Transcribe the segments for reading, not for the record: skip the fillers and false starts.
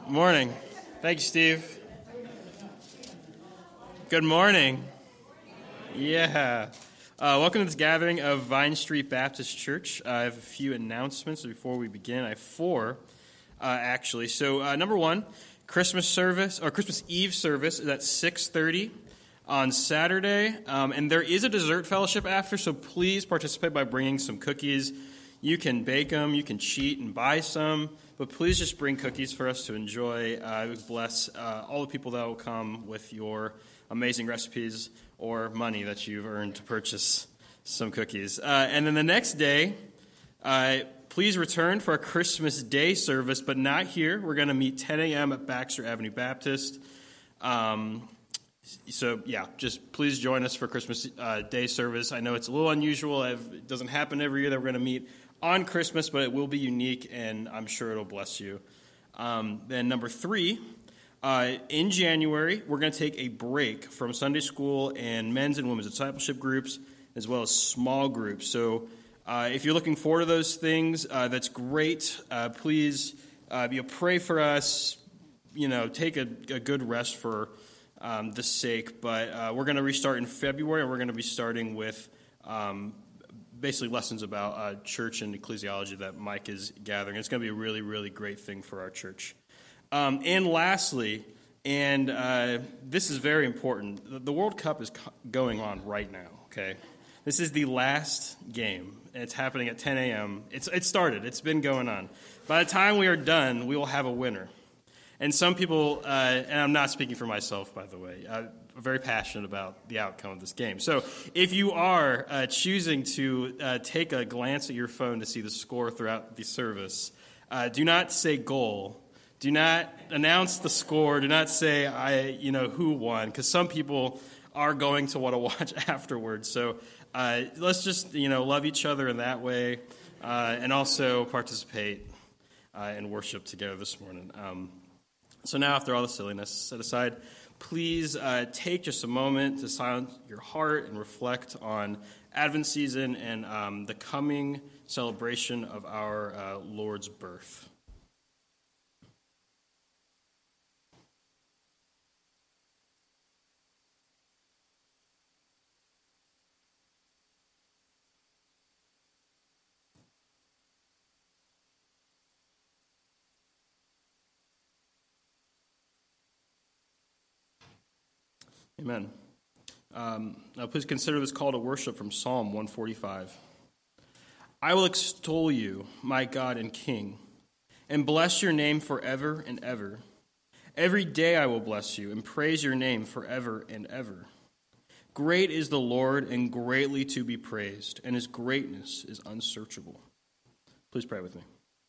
Morning. Thank you, Steve. Good morning. Yeah. Welcome to this gathering of Vine Street Baptist Church. I have a few announcements before we begin. I have four, actually. So, number one, Christmas service, or Christmas Eve service is at 6:30 on Saturday. And there is a dessert fellowship after, so please participate by bringing some cookies. You can bake them, you can cheat and buy some, but please just bring cookies for us to enjoy. I would bless all the people that will come with your amazing recipes or money that you've earned to purchase some cookies. And then the next day, please return for our Christmas Day service, but not here. We're going to meet 10 a.m. at Baxter Avenue Baptist. So, yeah, just please join us for Christmas Day service. I know it's a little unusual. It doesn't happen every year that we're going to meet on Christmas, but it will be unique, and I'm sure it'll bless you. Then number three, in January, we're going to take a break from Sunday school and men's and women's discipleship groups, as well as small groups. So if you're looking forward to those things, that's great. Please pray for us. Take a good rest for the sake. But we're going to restart in February, and we're going to be starting with basically lessons about church and ecclesiology that Mike is gathering. It's going to be a really, really great thing for our church. And lastly, and this is very important, the World Cup is going on right now, okay? This is the last game, and it's happening at 10 a.m. It started. It's been going on. By the time we are done, we will have a winner. And some people, and I'm not speaking for myself, by the way, I'm very passionate about the outcome of this game. So if you are choosing to take a glance at your phone to see the score throughout the service, do not say goal. Do not announce the score. Do not say, who won, because some people are going to want to watch afterwards. So let's just, love each other in that way and also participate in worship together this morning. So now, after all the silliness set aside, please take just a moment to silence your heart and reflect on Advent season and the coming celebration of our Lord's birth. Amen. Now please consider this call to worship from Psalm 145. I will extol you, my God and King, and bless your name forever and ever. Every day I will bless you and praise your name forever and ever. Great is the Lord and greatly to be praised, and his greatness is unsearchable. Please pray with me.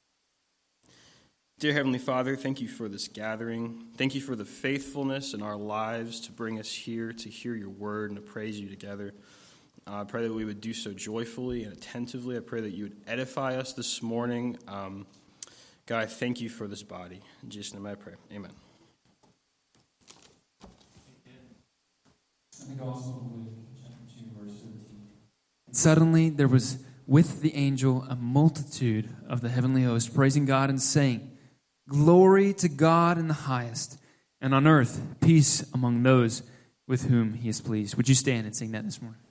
Dear Heavenly Father, thank you for this gathering. Thank you for the faithfulness in our lives to bring us here to hear your word and to praise you together. I pray that we would do so joyfully and attentively. I pray that you would edify us this morning. God, I thank you for this body. In Jesus' name I pray. Amen. The Gospel of Luke, chapter 2, verse 13. Suddenly there was with the angel a multitude of the heavenly host praising God and saying, Glory to God in the highest, and on earth peace among those with whom he is pleased. Would you stand and sing that this morning?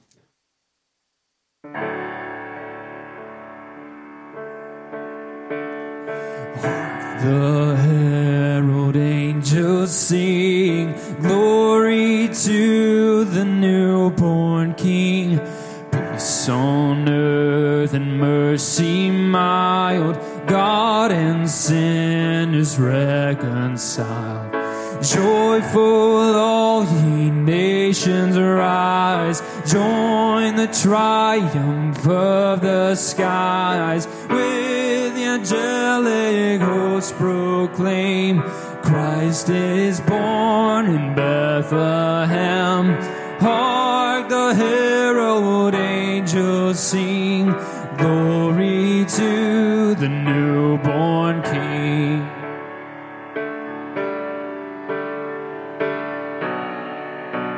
Hark the herald angels sing, Glory to the newborn King. Peace on earth and mercy mild, God and sin is reconciled. Joyful all ye nations rise, join the triumph of the skies. With the angelic hosts proclaim, Christ is born in Bethlehem. Hark the herald angels sing, Glory to the newborn King.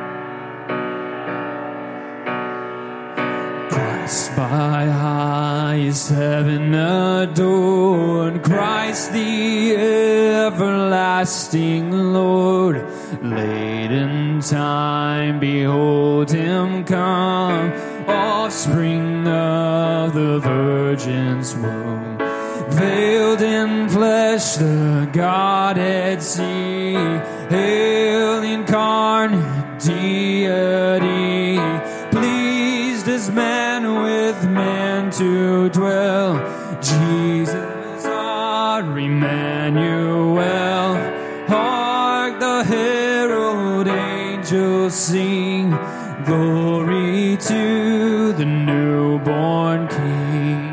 Christ by high highest heaven adored Christ the everlasting Lord. Late in time, behold him come, offspring of the Virgin's womb. Veiled in flesh, the Godhead see. Hail incarnate deity, pleased as man with man to dwell. Jesus our Emmanuel. Hark the herald angels sing, glory to the newborn King.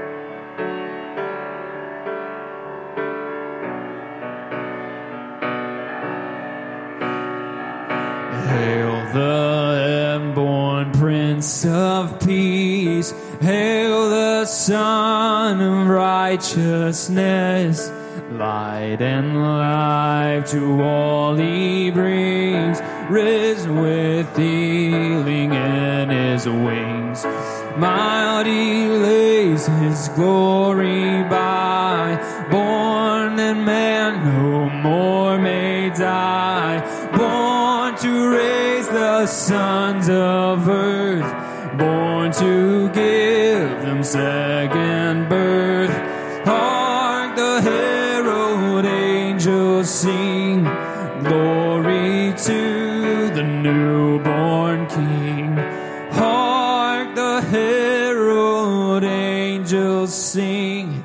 Hail the inborn Prince of Peace. Hail the Son of Righteousness. Light and life to all he brings. Risen with healing in his wings. Mighty lays his glory by. Born that man no more may die. Born to raise the sons of earth. Born to give them second birth. Hark the herald angels sing, glory to the newborn King. Hark the herald angels sing,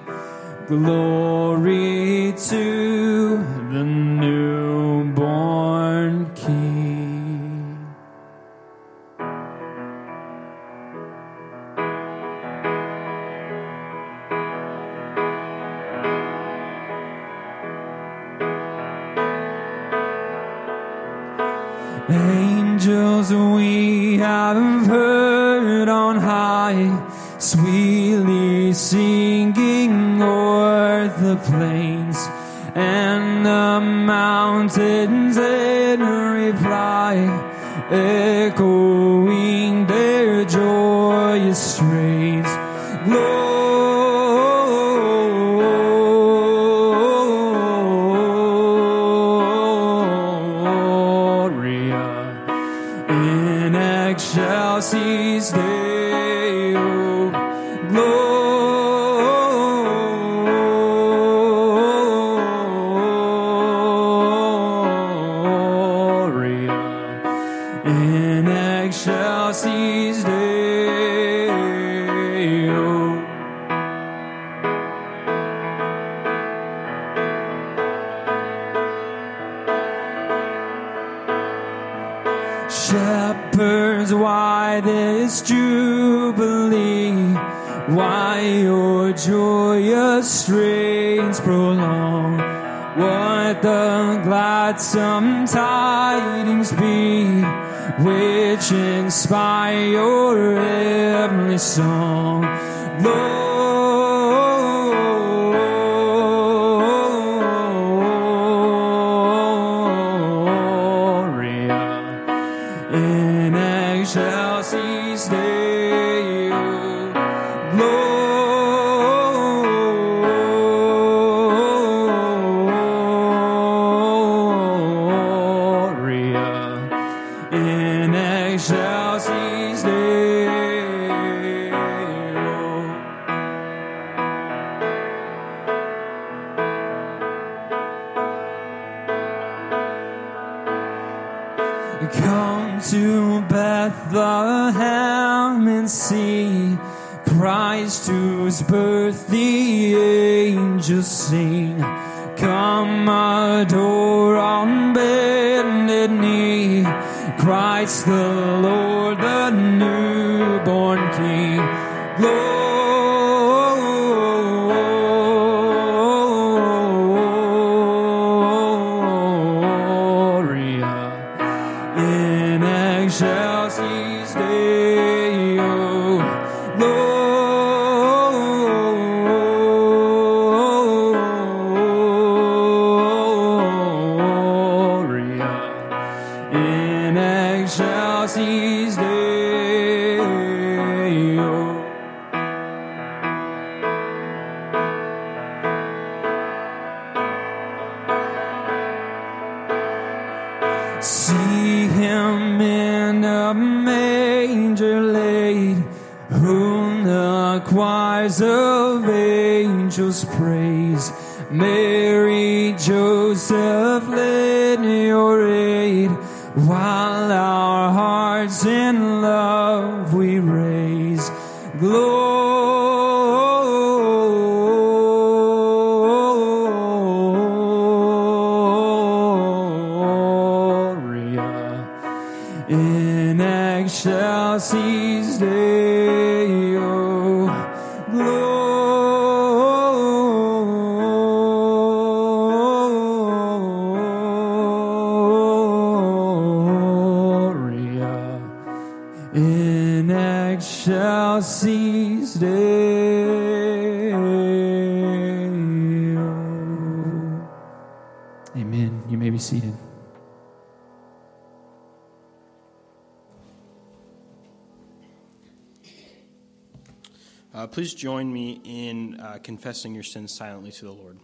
glory to the newborn King. Angels we have heard on high, sweetly singing o'er the plains and the mountains in reply, echoing their joyous strains. In excelsis Deo, Gloria. In excelsis Deo. Shepherds, why this jubilee? Why your joyous strains prolong? What the gladsome tidings be, which inspire your heavenly song? In excelsis Deo, Gloria. In excelsis Deo. Come to Bethlehem and see Christ, whose birth the angels sing. Come adore on bended knee Christ the Lord, the newborn King. In excelsis Deo, Gloria. In excelsis Deo. laid, whom the choirs of angels praise. Mary, Joseph, lend your aid, while our hearts in love we raise. Gloria in excelsis Deo. Gloria in excelsis Deo. Amen. You may be seated. Please join me in confessing your sins silently to the Lord.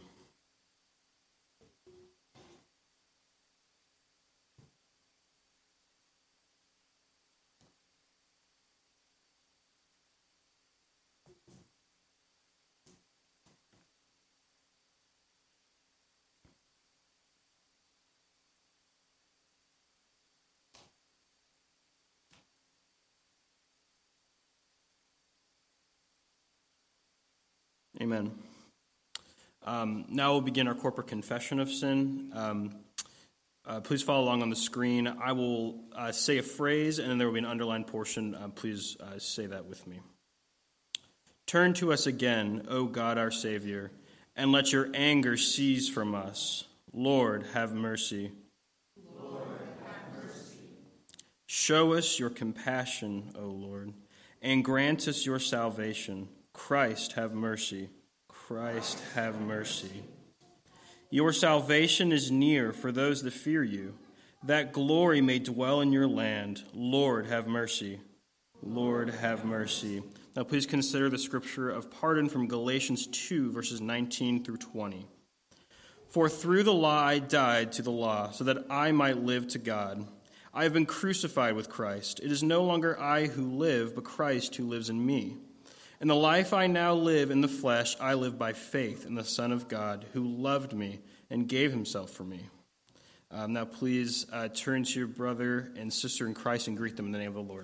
Amen. Now we'll begin our corporate confession of sin. Please follow along on the screen. I will say a phrase, and then there will be an underlined portion. Please say that with me. Turn to us again, O God our Savior, and let your anger cease from us. Lord, have mercy. Lord, have mercy. Show us your compassion, O Lord, and grant us your salvation. Christ, have mercy. Christ, have mercy. Your salvation is near for those that fear you, that glory may dwell in your land. Lord, have mercy. Lord, have mercy. Now please consider the scripture of pardon from Galatians 2, verses 19 through 20. For through the law I died to the law, so that I might live to God. I have been crucified with Christ. It is no longer I who live, but Christ who lives in me. In the life I now live in the flesh, I live by faith in the Son of God, who loved me and gave himself for me. Now please turn to your brother and sister in Christ and greet them in the name of the Lord.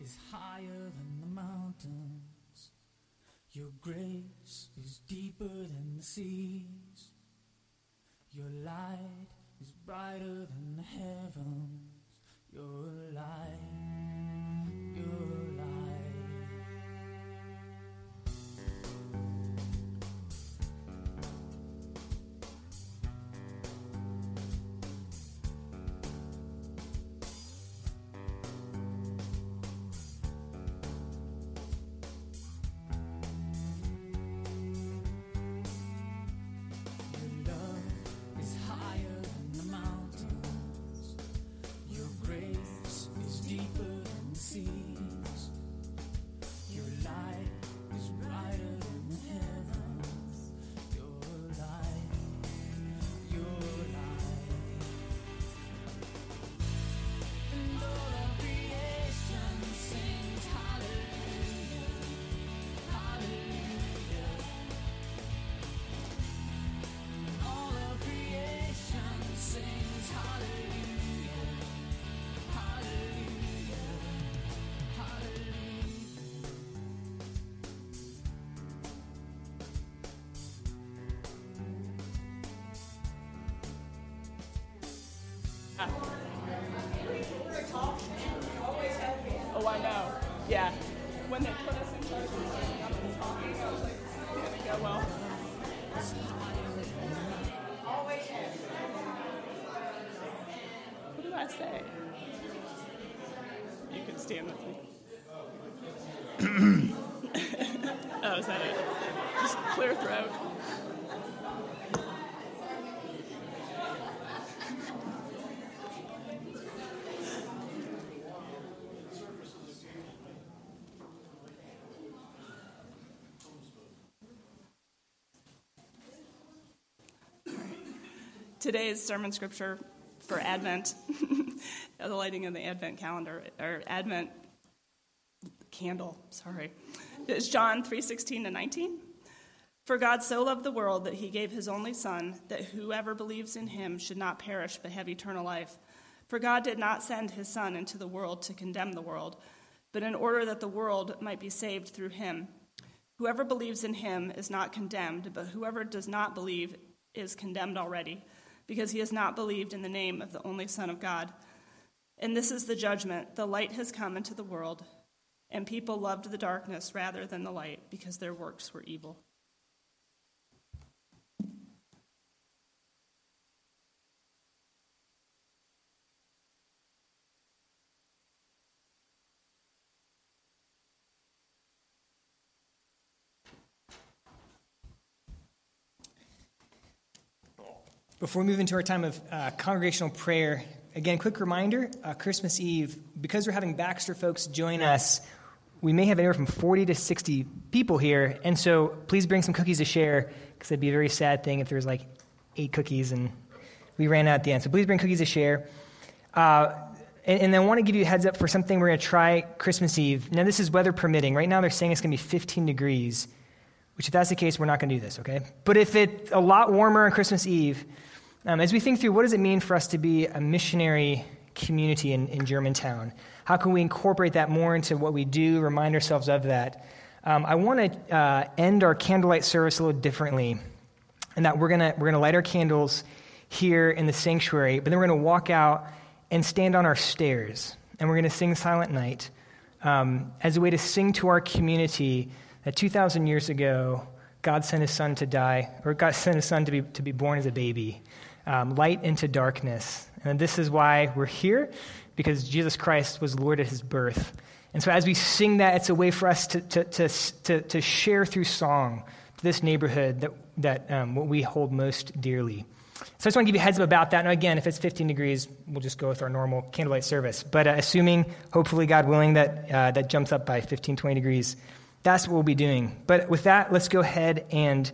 is higher than the mountains. Your grace is deeper than the seas. Your light is brighter than the heavens. Your light, your light. Oh, I know. Yeah. When they put us in charge of standing up and talking, I was like, it's going to go well. What did I say? You can stand with me. Oh, is that it? Just clear throat. Today's sermon scripture for Advent, the lighting of the Advent calendar, or Advent candle, is John 3:16-19. For God so loved the world that he gave his only Son, that whoever believes in him should not perish but have eternal life. For God did not send his Son into the world to condemn the world, but in order that the world might be saved through him. Whoever believes in him is not condemned, but whoever does not believe is condemned already, because he has not believed in the name of the only Son of God. And this is the judgment. The light has come into the world, and people loved the darkness rather than the light, because their works were evil. Before we move into our time of congregational prayer, again, quick reminder, Christmas Eve, because we're having Baxter folks join us, we may have anywhere from 40 to 60 people here, and so please bring some cookies to share, because it'd be a very sad thing if there's like 8 cookies and we ran out at the end. So please bring cookies to share. And then I want to give you a heads up for something we're going to try Christmas Eve. Now, this is weather permitting. Right now they're saying it's going to be 15 degrees, which if that's the case, we're not going to do this, okay? But if it's a lot warmer on Christmas Eve, as we think through what does it mean for us to be a missionary community in Germantown, how can we incorporate that more into what we do, remind ourselves of that? I want to end our candlelight service a little differently, in that we're gonna light our candles here in the sanctuary, but then we're going to walk out and stand on our stairs, and we're going to sing Silent Night as a way to sing to our community that 2,000 years ago, God sent his Son to die, or God sent his Son to be born as a baby, light into darkness. And this is why we're here, because Jesus Christ was Lord at his birth. And so as we sing that, it's a way for us to share through song to this neighborhood that what we hold most dearly. So I just want to give you a heads up about that. Now, again, if it's 15 degrees, we'll just go with our normal candlelight service. But assuming, hopefully, God willing, that jumps up by 15, 20 degrees, that's what we'll be doing. But with that, let's go ahead and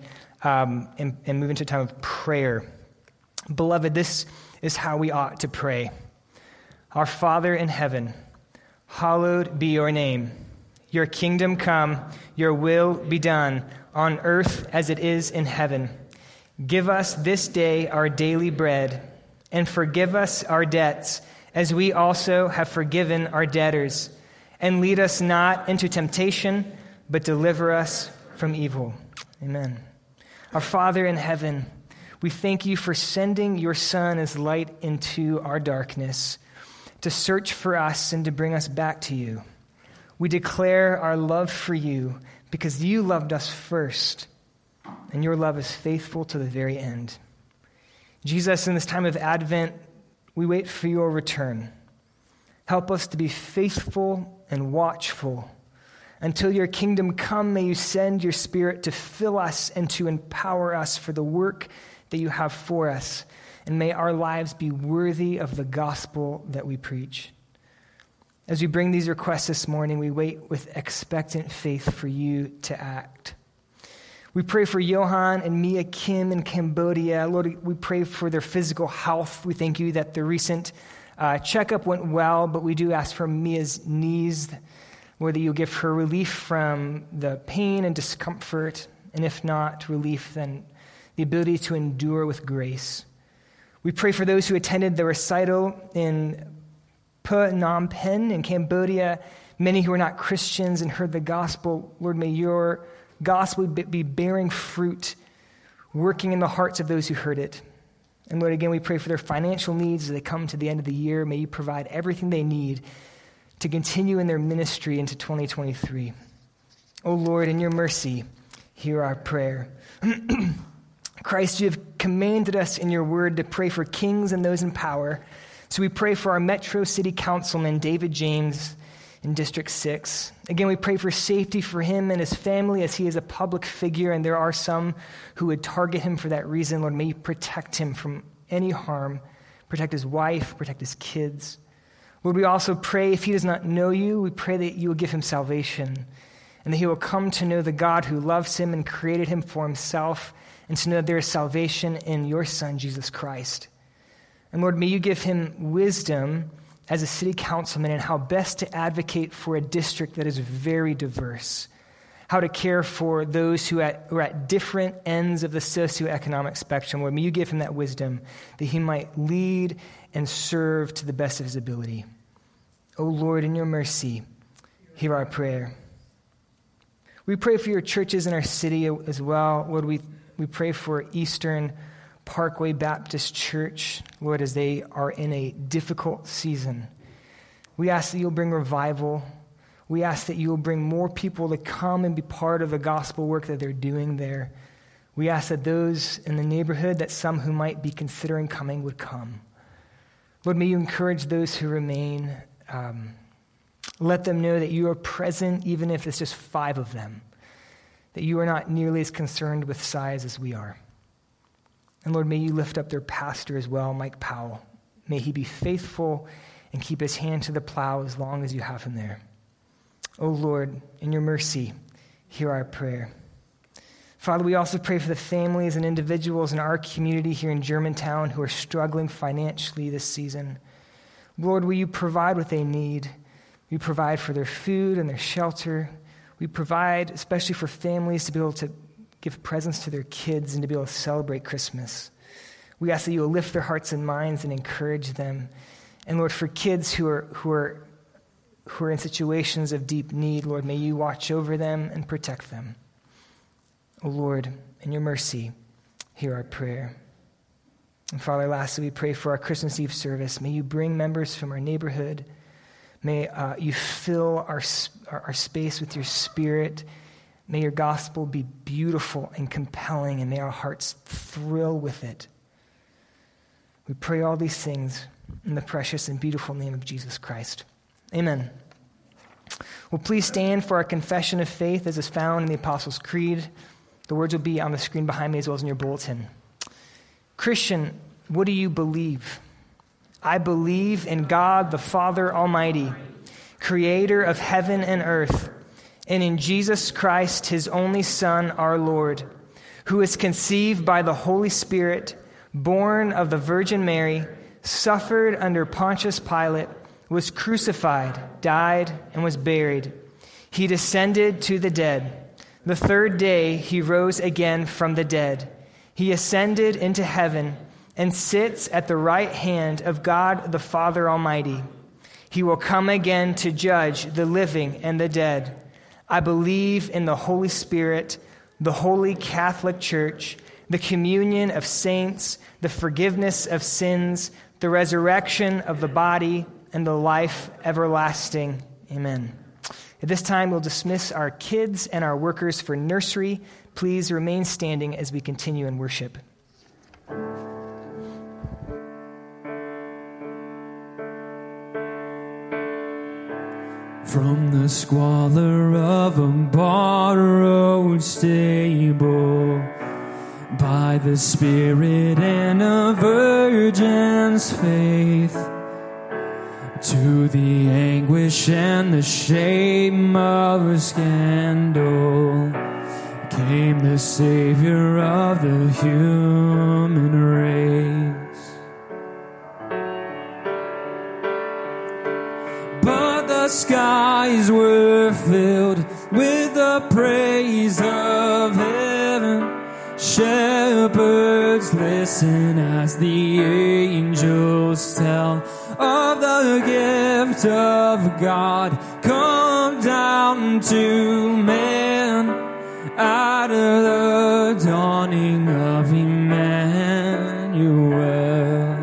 move into a time of prayer. Beloved, this is how we ought to pray. Our Father in heaven, hallowed be your name. Your kingdom come, your will be done, on earth as it is in heaven. Give us this day our daily bread, and forgive us our debts, as we also have forgiven our debtors. and lead us not into temptation, but deliver us from evil. Amen. Our Father in heaven, we thank you for sending your Son as light into our darkness, to search for us and to bring us back to you. We declare our love for you because you loved us first, and your love is faithful to the very end. Jesus, in this time of Advent, we wait for your return. Help us to be faithful and watchful. Until your kingdom come, may you send your Spirit to fill us and to empower us for the work that you have for us. And may our lives be worthy of the gospel that we preach. As we bring these requests this morning, we wait with expectant faith for you to act. We pray for Johan and Mia Kim in Cambodia. Lord, we pray for their physical health. We thank you that the recent checkup went well, but we do ask for Mia's knees, Lord, that you'll give her relief from the pain and discomfort, and if not relief, then the ability to endure with grace. We pray for those who attended the recital in Phnom Penh in Cambodia, many who are not Christians and heard the gospel. Lord, may your gospel be bearing fruit, working in the hearts of those who heard it. And Lord, again, we pray for their financial needs as they come to the end of the year. May you provide everything they need to continue in their ministry into 2023. Oh Lord, in your mercy, hear our prayer. Christ, you have commanded us in your word to pray for kings and those in power. So we pray for our Metro City Councilman, David James, in District 6. Again, we pray for safety for him and his family as he is a public figure, and there are some who would target him for that reason. Lord, may you protect him from any harm, protect his wife, protect his kids. Lord, we also pray if he does not know you, we pray that you will give him salvation and that he will come to know the God who loves him and created him for himself, and to know that there is salvation in your Son, Jesus Christ. And Lord, may you give him wisdom as a city councilman and how best to advocate for a district that is very diverse, how to care for those who are at different ends of the socioeconomic spectrum. Lord, may you give him that wisdom that he might lead and serve to the best of his ability. Oh Lord, in your mercy, hear our prayer. We pray for your churches in our city as well. Lord, we pray for Eastern Parkway Baptist Church, Lord, as they are in a difficult season. We ask that you'll bring revival. We ask that you will bring more people to come and be part of the gospel work that they're doing there. We ask that those in the neighborhood, that some who might be considering coming would come. Lord, may you encourage those who remain. Let them know that you are present, even if it's just 5 of them, that you are not nearly as concerned with size as we are. And Lord, may you lift up their pastor as well, Mike Powell. May he be faithful and keep his hand to the plow as long as you have him there. Oh Lord, in your mercy, hear our prayer. Father, we also pray for the families and individuals in our community here in Germantown who are struggling financially this season. Lord, will you provide what they need? We provide for their food and their shelter. We provide, especially for families, to be able to give presents to their kids and to be able to celebrate Christmas. We ask that you will lift their hearts and minds and encourage them. And Lord, for kids who are in situations of deep need, Lord, may you watch over them and protect them. Oh Lord, in your mercy, hear our prayer. And Father, lastly, we pray for our Christmas Eve service. May you bring members from our neighborhood. May you fill our space with your Spirit. May your gospel be beautiful and compelling, and may our hearts thrill with it. We pray all these things in the precious and beautiful name of Jesus Christ. Amen. Well, please stand for our confession of faith as is found in the Apostles' Creed. The words will be on the screen behind me as well as in your bulletin. Christian, what do you believe? I believe in God the Father Almighty, creator of heaven and earth, and in Jesus Christ, his only Son, our Lord, who was conceived by the Holy Spirit, born of the Virgin Mary, suffered under Pontius Pilate, was crucified, died, and was buried. He descended to the dead. The third day he rose again from the dead. He ascended into heaven and sits at the right hand of God the Father Almighty. He will come again to judge the living and the dead. I believe in the Holy Spirit, the Holy Catholic Church, the communion of saints, the forgiveness of sins, the resurrection of the body, and the life everlasting. Amen. At this time, we'll dismiss our kids and our workers for nursery. Please remain standing as we continue in worship. From the squalor of a borrowed stable, by the Spirit and a virgin's faith, to the anguish and the shame of scandal, came the Savior of the human race. But the skies were filled with the praise of heaven. Shepherds listen as the angels tell of the gift of God come down to man at the dawning of Emmanuel.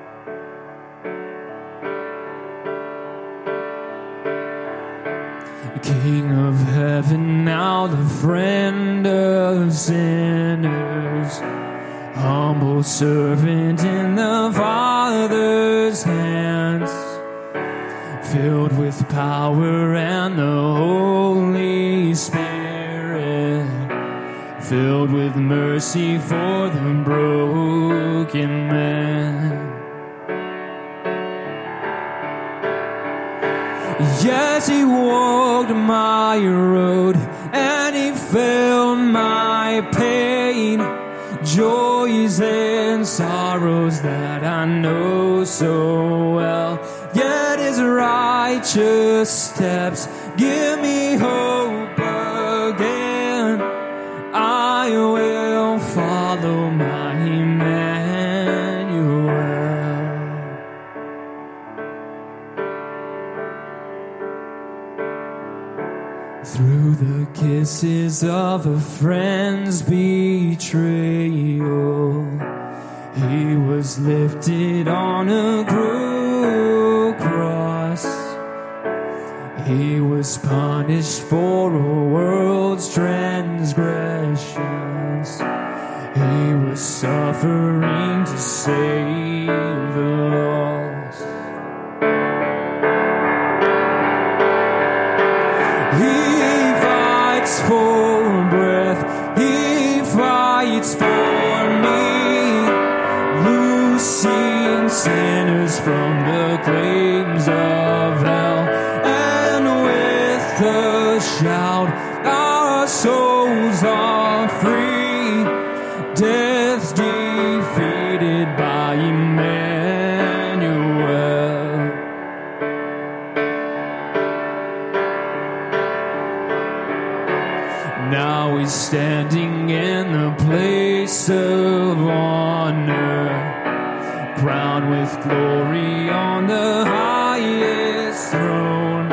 King of heaven, now the friend of sinners, humble servant in the Father's hands, filled with power and the Holy Spirit, filled with mercy for the broken man. Yes, he walked my road and he felt my pain, joys and sorrows that I know so well. Yet his righteous steps give me hope again. I will follow my Emmanuel. Through the kisses of a friend's betrayal, he was lifted on a cruel cross. He was punished for a world's transgressions. He was suffering to save the lost. For breath, he fights for me, loosing sinners from the claims of hell, and with a shout our souls are free, death defeated by Emmanuel. Now he's standing in the place of honor, crowned with glory on the highest throne,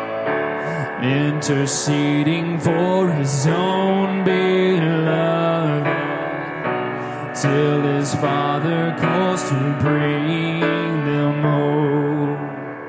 interceding for his own beloved, till his Father calls to bring them home.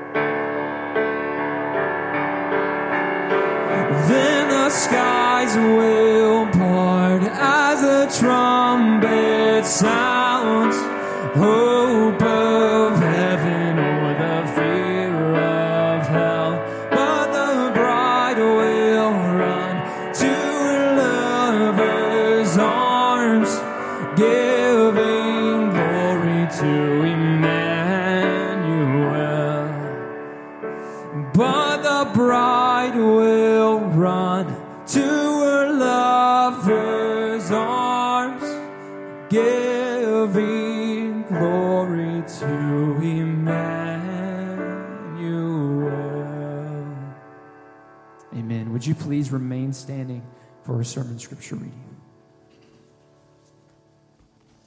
Then the skies will part as the trumpet sounds, hope of heaven or the fear of hell. But the bride will run to her lover's arms, giving glory to Emmanuel. But the bride will run to her lover's arms, giving glory to Emmanuel. Amen. Would you please remain standing for our sermon scripture reading?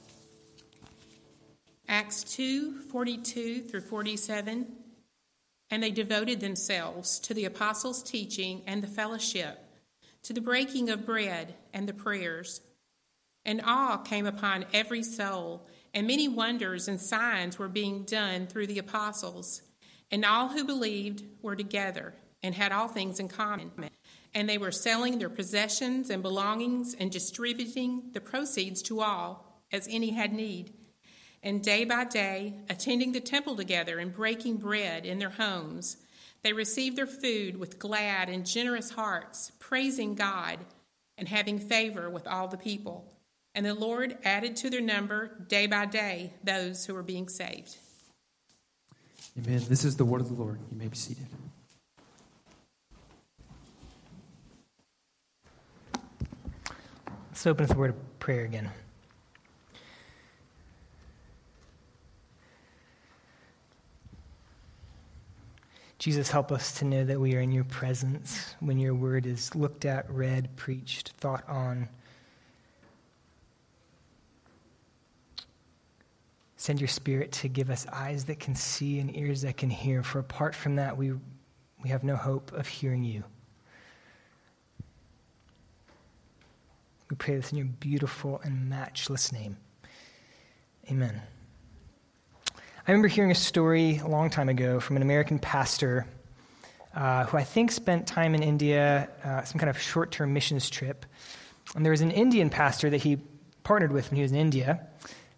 Acts 2:42 through 47. and they devoted themselves to the apostles' teaching and the fellowship, to the breaking of bread and the prayers. And awe came upon every soul, and many wonders and signs were being done through the apostles. And all who believed were together and had all things in common. And they were selling their possessions and belongings and distributing the proceeds to all, as any had need. And day by day, attending the temple together and breaking bread in their homes, they received their food with glad and generous hearts, praising God and having favor with all the people. And the Lord added to their number day by day those who were being saved. Amen. This is the word of the Lord. You may be seated. Let's open with a word of prayer again. Jesus, help us to know that we are in your presence when your word is looked at, read, preached, thought on. Send your Spirit to give us eyes that can see and ears that can hear, for apart from that, we have no hope of hearing you. We pray this in your beautiful and matchless name. Amen. I remember hearing a story a long time ago from an American pastor who I think spent time in India, some kind of short-term missions trip. And there was an Indian pastor that he partnered with when he was in India.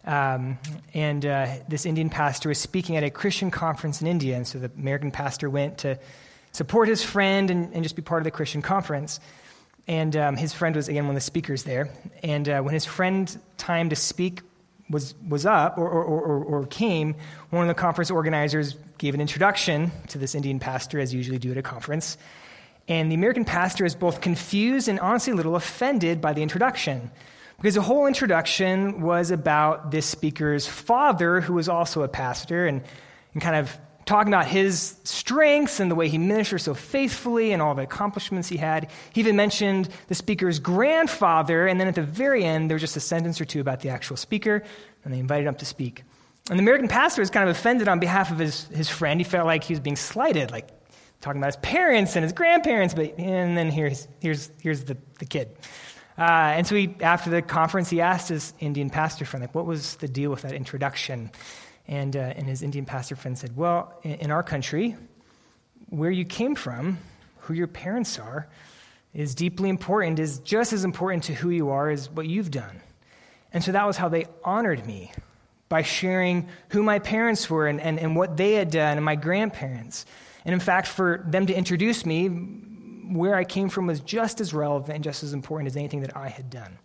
This Indian pastor was speaking at a Christian conference in India. And so the American pastor went to support his friend and just be part of the Christian conference. And his friend was, again, one of the speakers there. And when his friend's time to speak was up or came, one of the conference organizers gave an introduction to this Indian pastor, as you usually do at a conference. And the American pastor is both confused and honestly a little offended by the introduction, because the whole introduction was about this speaker's father, who was also a pastor, and kind of talking about his strengths and the way he ministered so faithfully and all the accomplishments he had. He even mentioned the speaker's grandfather, and then at the very end, there was just a sentence or two about the actual speaker, and they invited him up to speak. And the American pastor was kind of offended on behalf of his friend. He felt like he was being slighted, like talking about his parents and his grandparents, and then here's the kid. And so after the conference, he asked his Indian pastor friend, like, what was the deal with that introduction? And his Indian pastor friend said, well, in our country, where you came from, who your parents are, is deeply important, is just as important to who you are as what you've done. And so that was how they honored me, by sharing who my parents were and what they had done, and my grandparents. And in fact, for them to introduce me, where I came from was just as relevant and just as important as anything that I had done.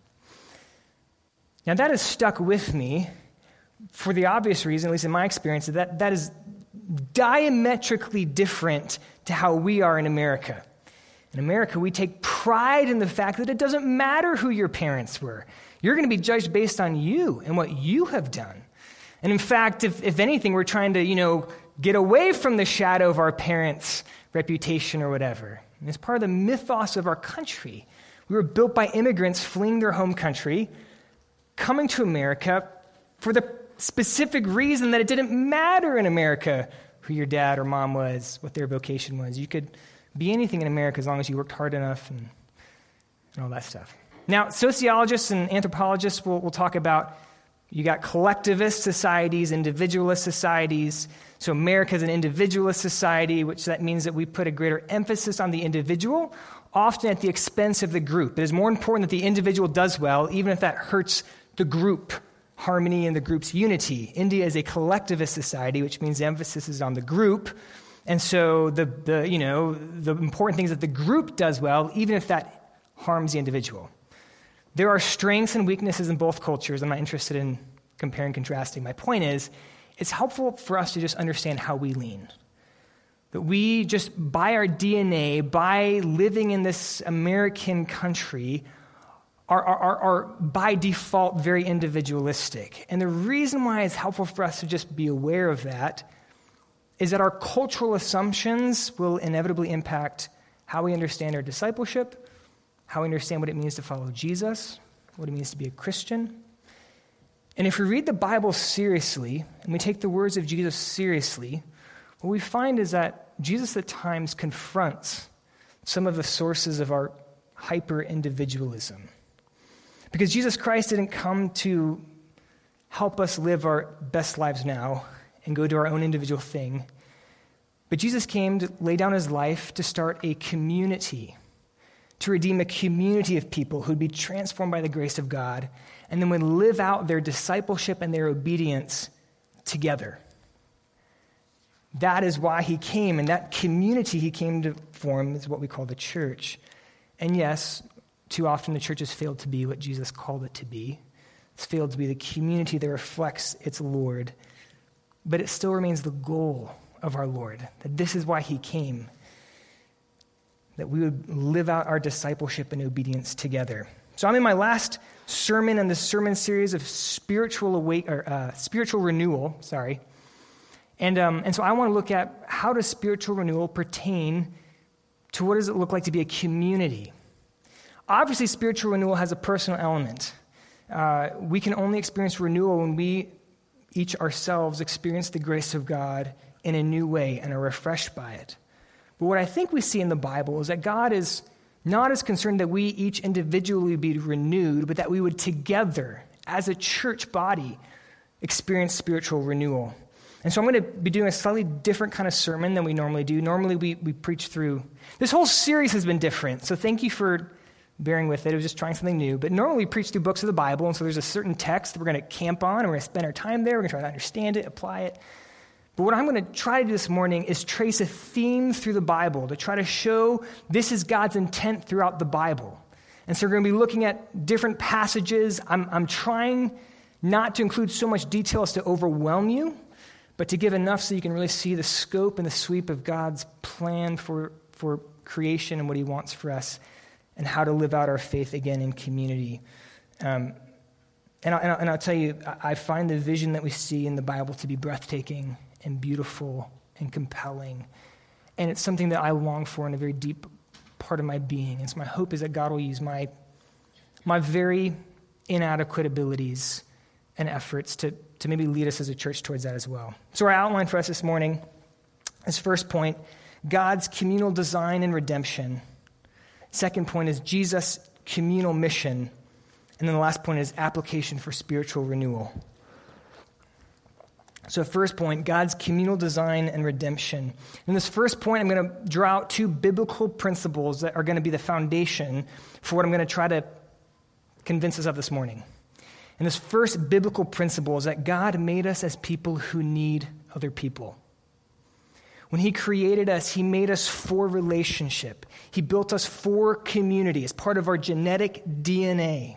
Now that has stuck with me for the obvious reason, at least in my experience, that is diametrically different to how we are in America. In America, we take pride in the fact that it doesn't matter who your parents were. You're going to be judged based on you and what you have done. And in fact, if anything, we're trying to, get away from the shadow of our parents' reputation or whatever. And it's part of the mythos of our country. We were built by immigrants fleeing their home country, coming to America for the specific reason that it didn't matter in America who your dad or mom was, what their vocation was. You could be anything in America as long as you worked hard enough and all that stuff. Now, sociologists and anthropologists will talk about, you got collectivist societies, individualist societies. So America is an individualist society, which that means that we put a greater emphasis on the individual, often at the expense of the group. It is more important that the individual does well, even if that hurts the group harmony and the group's unity. India is a collectivist society, which means the emphasis is on the group. And so the important thing is that the group does well, even if that harms the individual. There are strengths and weaknesses in both cultures. I'm not interested in comparing and contrasting. My point is, it's helpful for us to just understand how we lean. That we just, by our DNA, by living in this American country, are by default very individualistic. And the reason why it's helpful for us to just be aware of that is that our cultural assumptions will inevitably impact how we understand our discipleship, how we understand what it means to follow Jesus, what it means to be a Christian. And if we read the Bible seriously, and we take the words of Jesus seriously, what we find is that Jesus at times confronts some of the sources of our hyper-individualism. Because Jesus Christ didn't come to help us live our best lives now and go do our own individual thing, but Jesus came to lay down his life to start a community, to redeem a community of people who'd be transformed by the grace of God and then would live out their discipleship and their obedience together. That is why he came, and that community he came to form is what we call the church. And yes, too often the church has failed to be what Jesus called it to be. It's failed to be the community that reflects its Lord. But it still remains the goal of our Lord, that this is why he came, that we would live out our discipleship and obedience together. So I'm in my last sermon in the sermon series of spiritual renewal. And so I want to look at how does spiritual renewal pertain to what does it look like to be a community. Obviously, spiritual renewal has a personal element. We can only experience renewal when we each ourselves experience the grace of God in a new way and are refreshed by it. But what I think we see in the Bible is that God is not as concerned that we each individually be renewed, but that we would together, as a church body, experience spiritual renewal. And so I'm going to be doing a slightly different kind of sermon than we normally do. Normally we preach through. This whole series has been different, so thank you for bearing with it. I was just trying something new. But normally we preach through books of the Bible, and so there's a certain text that we're going to camp on, and we're going to spend our time there. We're going to try to understand it, apply it. But what I'm going to try to do this morning is trace a theme through the Bible to try to show this is God's intent throughout the Bible. And so we're going to be looking at different passages. I'm trying not to include so much detail as to overwhelm you, but to give enough so you can really see the scope and the sweep of God's plan for creation and what he wants for us and how to live out our faith again in community. And I'll tell you, I find the vision that we see in the Bible to be breathtaking and beautiful and compelling. And it's something that I long for in a very deep part of my being. And so my hope is that God will use my very inadequate abilities and efforts to maybe lead us as a church towards that as well. So our outline for us this morning is first point, God's communal design and redemption. Second point is Jesus' communal mission. And then the last point is application for spiritual renewal. So first point, God's communal design and redemption. In this first point, I'm going to draw out two biblical principles that are going to be the foundation for what I'm going to try to convince us of this morning. And this first biblical principle is that God made us as people who need other people. When he created us, he made us for relationship. He built us for community as part of our genetic DNA.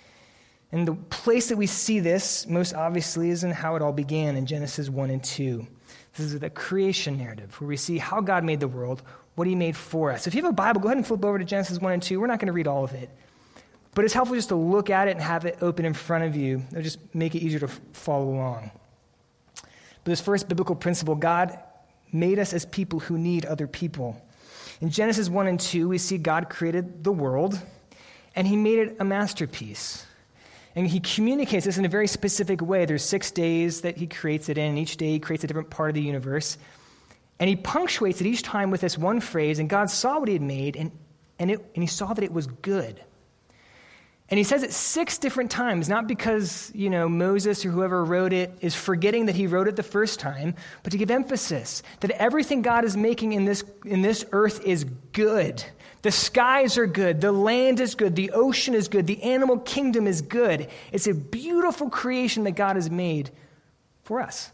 And the place that we see this most obviously is in how it all began in Genesis 1 and 2. This is the creation narrative where we see how God made the world, what he made for us. If you have a Bible, go ahead and flip over to Genesis 1 and 2. We're not going to read all of it. But it's helpful just to look at it and have it open in front of you. It'll just make it easier to follow along. But this first biblical principle, God made us as people who need other people. In Genesis 1 and 2, we see God created the world, and he made it a masterpiece. And he communicates this in a very specific way. There's 6 days that he creates it in, and each day he creates a different part of the universe. And he punctuates it each time with this one phrase, and God saw what he had made, and he saw that it was good. And he says it 6 different times, not because, Moses or whoever wrote it is forgetting that he wrote it the first time, but to give emphasis that everything God is making in this earth is good. The skies are good, the land is good, the ocean is good, the animal kingdom is good. It's a beautiful creation that God has made for us.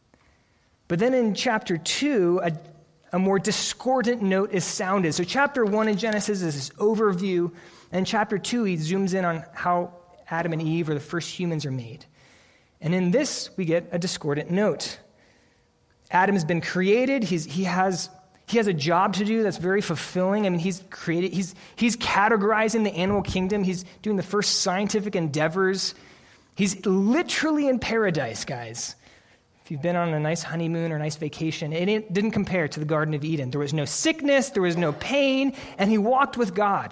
But then in chapter 2, a more discordant note is sounded. So chapter 1 in Genesis is this overview, and chapter 2 he zooms in on how Adam and Eve, or the first humans, are made. And in this, we get a discordant note. Adam has been created, he has a job to do that's very fulfilling. I mean, he's categorizing the animal kingdom. He's doing the first scientific endeavors. He's literally in paradise, guys. If you've been on a nice honeymoon or a nice vacation, it didn't compare to the Garden of Eden. There was no sickness, there was no pain, and he walked with God.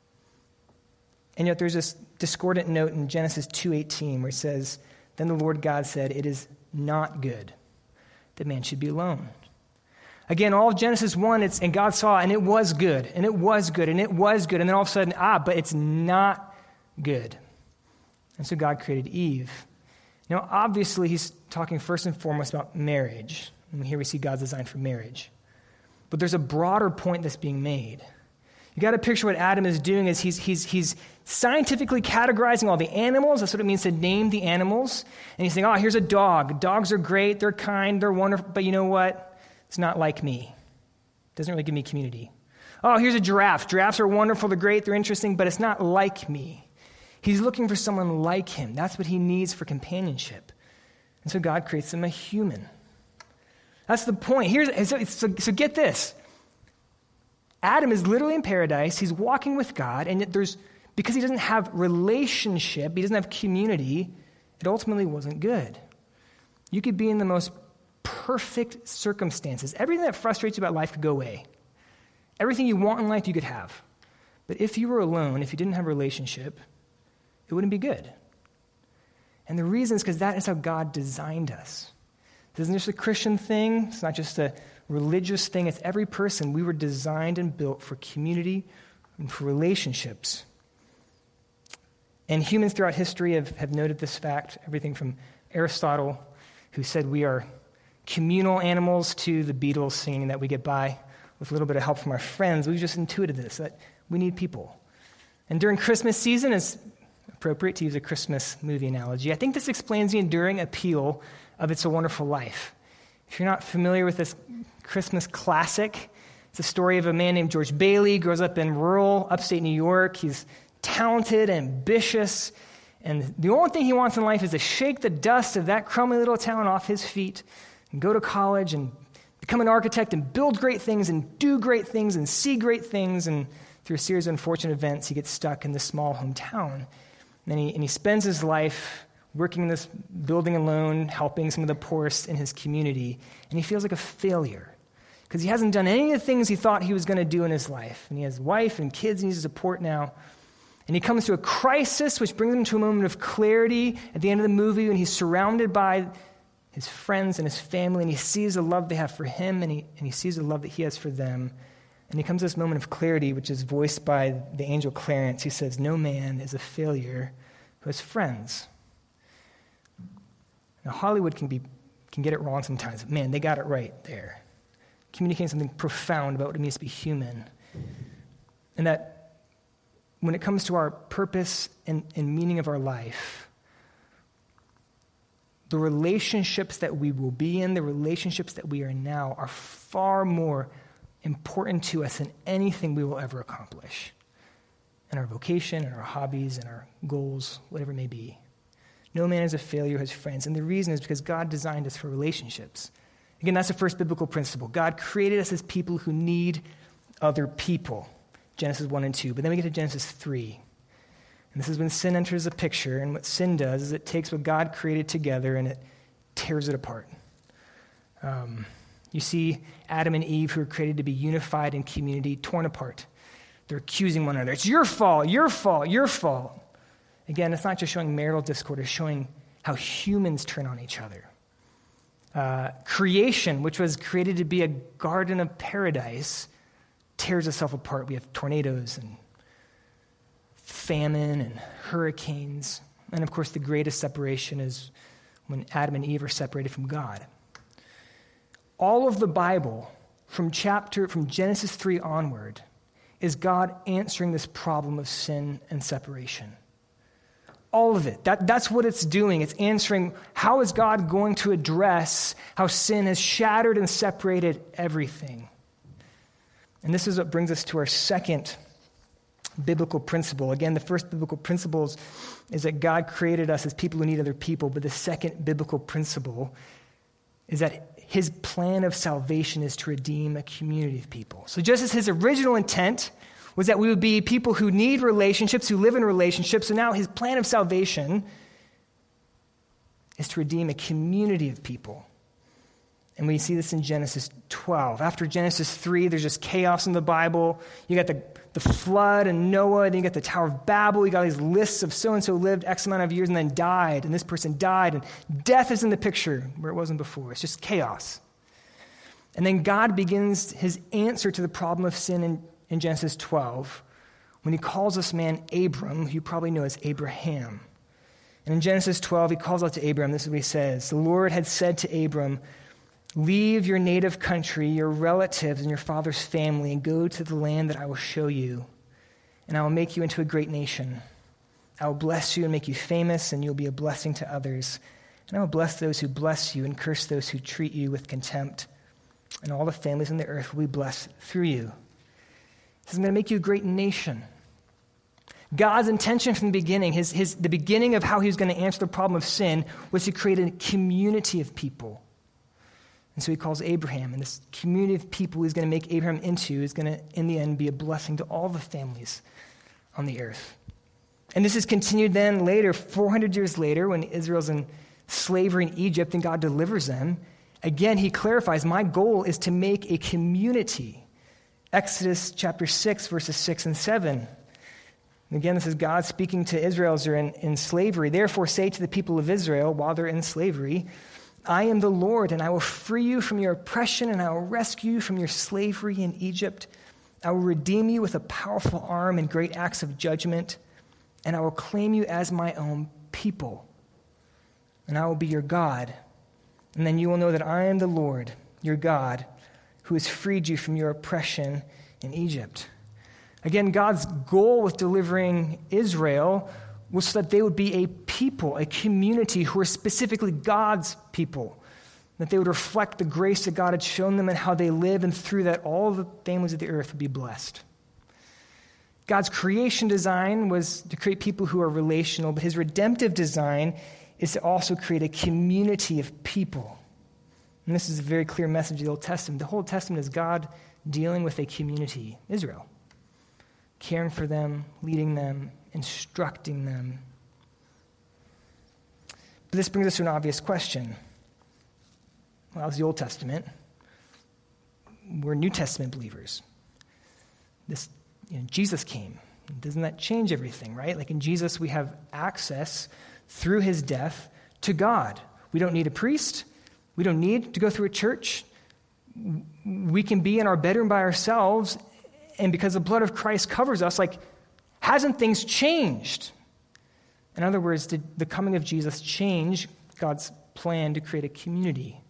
And yet there's this discordant note in Genesis 2:18 where it says, "Then the Lord God said, 'It is not good that man should be alone. Again, all of Genesis 1, and God saw, and it was good, and it was good, and it was good. And then all of a sudden, but it's not good. And so God created Eve. Now, obviously, he's talking first and foremost about marriage. And here we see God's design for marriage. But there's a broader point that's being made. You got to picture what Adam is doing is he's scientifically categorizing all the animals. That's what it means to name the animals. And he's saying, here's a dog. Dogs are great. They're kind. They're wonderful. But you know what? It's not like me. It doesn't really give me community. Here's a giraffe. Giraffes are wonderful. They're great. They're interesting. But it's not like me. He's looking for someone like him. That's what he needs for companionship. And so God creates him a human. That's the point. So get this. Adam is literally in paradise. He's walking with God, and yet because he doesn't have relationship, he doesn't have community, it ultimately wasn't good. You could be in the most perfect circumstances. Everything that frustrates you about life could go away. Everything you want in life you could have. But if you were alone, if you didn't have a relationship, it wouldn't be good. And the reason is because that is how God designed us. This isn't just a Christian thing. It's not just a religious thing. It's every person. We were designed and built for community and for relationships. And humans throughout history have noted this fact, everything from Aristotle, who said we are communal animals, to the Beatles singing that we get by with a little bit of help from our friends. We've just intuited this, that we need people. And during Christmas season, it's appropriate to use a Christmas movie analogy. I think this explains the enduring appeal of It's a Wonderful Life. If you're not familiar with this Christmas classic, it's a story of a man named George Bailey, grows up in rural upstate New York. He's talented, ambitious, and the only thing he wants in life is to shake the dust of that crummy little town off his feet and go to college and become an architect and build great things and do great things and see great things. And through a series of unfortunate events, he gets stuck in this small hometown. And he spends his life working in this building alone, helping some of the poorest in his community, and he feels like a failure because he hasn't done any of the things he thought he was going to do in his life. And he has a wife and kids he needs to support now. And he comes to a crisis, which brings him to a moment of clarity at the end of the movie when he's surrounded by his friends and his family, and he sees the love they have for him, and he sees the love that he has for them. And he comes to this moment of clarity, which is voiced by the angel Clarence. He says, "No man is a failure who has friends." Now, Hollywood can get it wrong sometimes. Man, they got it right there. Communicating something profound about what it means to be human. And that when it comes to our purpose and meaning of our life, the relationships that we will be in, the relationships that we are in now, are far more important to us than anything we will ever accomplish in our vocation, in our hobbies, in our goals, whatever it may be. No man is a failure who has friends. And the reason is because God designed us for relationships. Again, that's the first biblical principle. God created us as people who need other people. Genesis 1 and 2. But then we get to Genesis 3. And this is when sin enters the picture. And what sin does is it takes what God created together and it tears it apart. You see Adam and Eve, who are created to be unified in community, torn apart. They're accusing one another. It's your fault, your fault, your fault. Again, it's not just showing marital discord, it's showing how humans turn on each other. Creation, which was created to be a garden of paradise, tears itself apart. We have tornadoes and famine and hurricanes. And of course, the greatest separation is when Adam and Eve are separated from God. All of the Bible, from Genesis 3 onward, is God answering this problem of sin and separation. All of it. That's what it's doing. It's answering, how is God going to address how sin has shattered and separated everything? And this is what brings us to our second biblical principle. Again, the first biblical principle is that God created us as people who need other people, but the second biblical principle is that his plan of salvation is to redeem a community of people. So just as his original intent was that we would be people who need relationships, who live in relationships, so now his plan of salvation is to redeem a community of people. And we see this in Genesis 12. After Genesis 3, there's just chaos in the Bible. You got the flood and Noah, then you got the Tower of Babel. You got these lists of so-and-so lived X amount of years and then died, and this person died, and death is in the picture where it wasn't before. It's just chaos. And then God begins his answer to the problem of sin in Genesis 12 when he calls this man Abram, who you probably know as Abraham. And in Genesis 12, he calls out to Abram. This is what he says. The Lord had said to Abram, leave your native country, your relatives, and your father's family, and go to the land that I will show you. And I will make you into a great nation. I will bless you and make you famous, and you'll be a blessing to others. And I will bless those who bless you and curse those who treat you with contempt. And all the families on the earth will be blessed through you. He says, I'm going to make you a great nation. God's intention from the beginning, the beginning of how he was going to answer the problem of sin, was to create a community of people. And so he calls Abraham, and this community of people he's going to make Abraham into is going to, in the end, be a blessing to all the families on the earth. And this is continued then later, 400 years later, when Israel's in slavery in Egypt and God delivers them. Again, he clarifies, my goal is to make a community. Exodus chapter 6, verses 6 and 7. And again, this is God speaking to Israel as they're in slavery. Therefore say to the people of Israel while they're in slavery, I am the Lord, and I will free you from your oppression, and I will rescue you from your slavery in Egypt. I will redeem you with a powerful arm and great acts of judgment, and I will claim you as my own people. And I will be your God. And then you will know that I am the Lord, your God, who has freed you from your oppression in Egypt. Again, God's goal with delivering Israel was so that they would be a people, a community who were specifically God's people, that they would reflect the grace that God had shown them and how they live, and through that all the families of the earth would be blessed. God's creation design was to create people who are relational, but his redemptive design is to also create a community of people. And this is a very clear message of the Old Testament. The whole Testament is God dealing with a community, Israel, caring for them, leading them, instructing them. But this brings us to an obvious question. Well, it's the Old Testament. We're New Testament believers. Jesus came. Doesn't that change everything, right? Like in Jesus, we have access through his death to God. We don't need a priest. We don't need to go through a church. We can be in our bedroom by ourselves, and because the blood of Christ covers us, hasn't things changed? In other words, did the coming of Jesus change God's plan to create a community?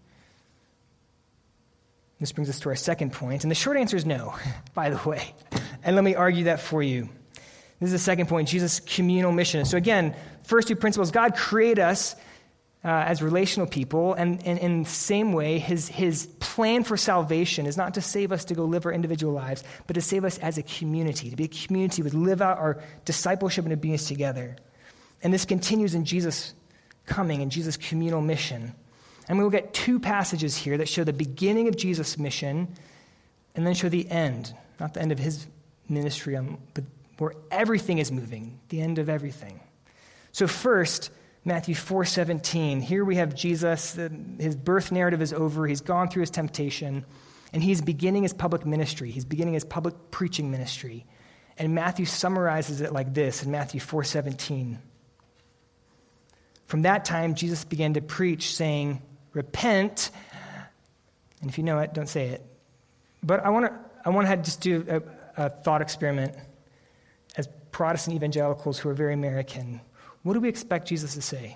This brings us to our second point, and the short answer is no, by the way. And let me argue that for you. This is the second point, Jesus' communal mission. So again, first two principles, God created us as relational people, and in the same way, his plan for salvation is not to save us to go live our individual lives, but to save us as a community, to be a community with live out our discipleship and obedience together. And this continues in Jesus' coming and Jesus' communal mission. And we will get two passages here that show the beginning of Jesus' mission and then show the end, not the end of his ministry, but where everything is moving, the end of everything. So first, Matthew 4:17. Here we have Jesus. His birth narrative is over. He's gone through his temptation, and he's beginning his public ministry. He's beginning his public preaching ministry. And Matthew summarizes it like this in Matthew 4:17. From that time, Jesus began to preach, saying, repent. And if you know it, don't say it. But I want to just do a thought experiment as Protestant evangelicals who are very American. What do we expect Jesus to say?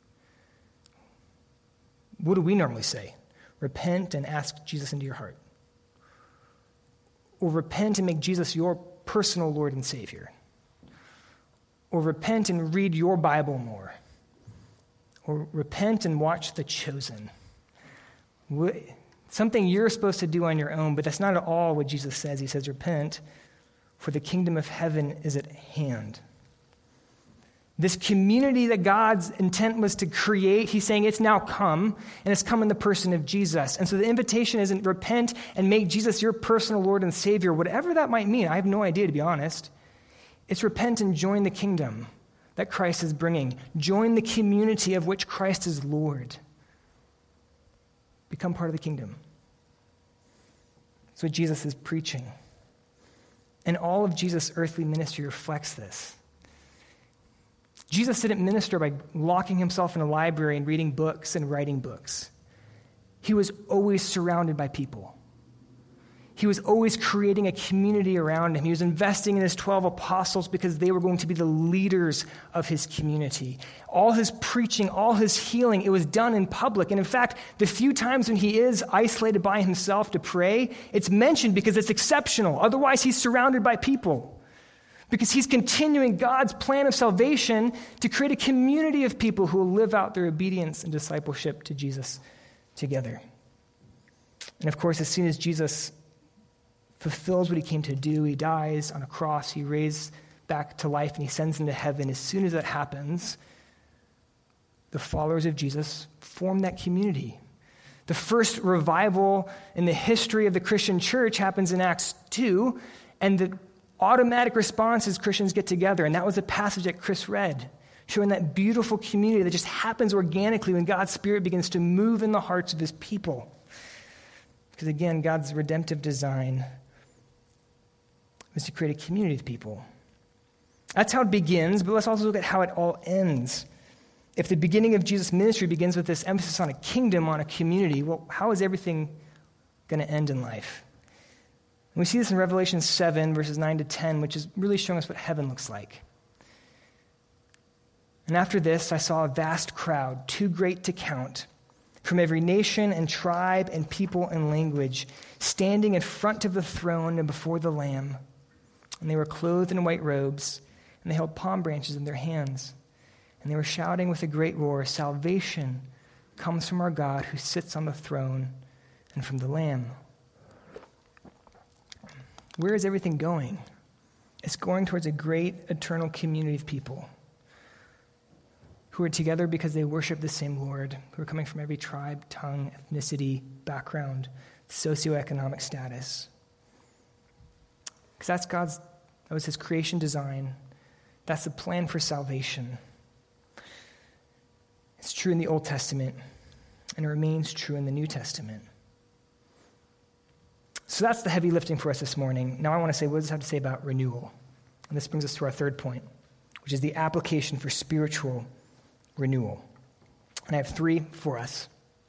What do we normally say? Repent and ask Jesus into your heart. Or repent and make Jesus your personal Lord and Savior. Or repent and read your Bible more. Or repent and watch The Chosen. Something you're supposed to do on your own, but that's not at all what Jesus says. He says, repent, for the kingdom of heaven is at hand. This community that God's intent was to create, he's saying it's now come, and it's come in the person of Jesus. And so the invitation isn't repent and make Jesus your personal Lord and Savior, whatever that might mean. I have no idea, to be honest. It's repent and join the kingdom that Christ is bringing. Join the community of which Christ is Lord. Become part of the kingdom. That's what Jesus is preaching. And all of Jesus' earthly ministry reflects this. Jesus didn't minister by locking himself in a library and reading books and writing books. He was always surrounded by people, He was always creating a community around him. He was investing in his 12 apostles because they were going to be the leaders of his community. All his preaching, all his healing, it was done in public. And in fact, the few times when he is isolated by himself to pray, it's mentioned because it's exceptional. Otherwise, he's surrounded by people. Because he's continuing God's plan of salvation to create a community of people who will live out their obedience and discipleship to Jesus together. And of course, as soon as Jesus fulfills what he came to do, he dies on a cross, he raised back to life, and he sends into heaven. As soon as that happens, the followers of Jesus form that community. The first revival in the history of the Christian church happens in Acts 2, and the automatic response is Christians get together. And that was the passage that Chris read, showing that beautiful community that just happens organically when God's Spirit begins to move in the hearts of his people. Because again, God's redemptive design was to create a community of people. That's how it begins, but let's also look at how it all ends. If the beginning of Jesus' ministry begins with this emphasis on a kingdom, on a community, well, how is everything going to end in life? And we see this in Revelation 7, verses 9 to 10, which is really showing us what heaven looks like. And after this, I saw a vast crowd, too great to count, from every nation and tribe and people and language, standing in front of the throne and before the Lamb. And they were clothed in white robes, and they held palm branches in their hands. And they were shouting with a great roar, "Salvation comes from our God who sits on the throne and from the Lamb." Where is everything going? It's going towards a great eternal community of people who are together because they worship the same Lord, who are coming from every tribe, tongue, ethnicity, background, socioeconomic status. Because that was his creation design. That's the plan for salvation. It's true in the Old Testament, and it remains true in the New Testament. So that's the heavy lifting for us this morning. Now I want to say, what does this have to say about renewal? And this brings us to our third point, which is the application for spiritual renewal. And I have 3 for us.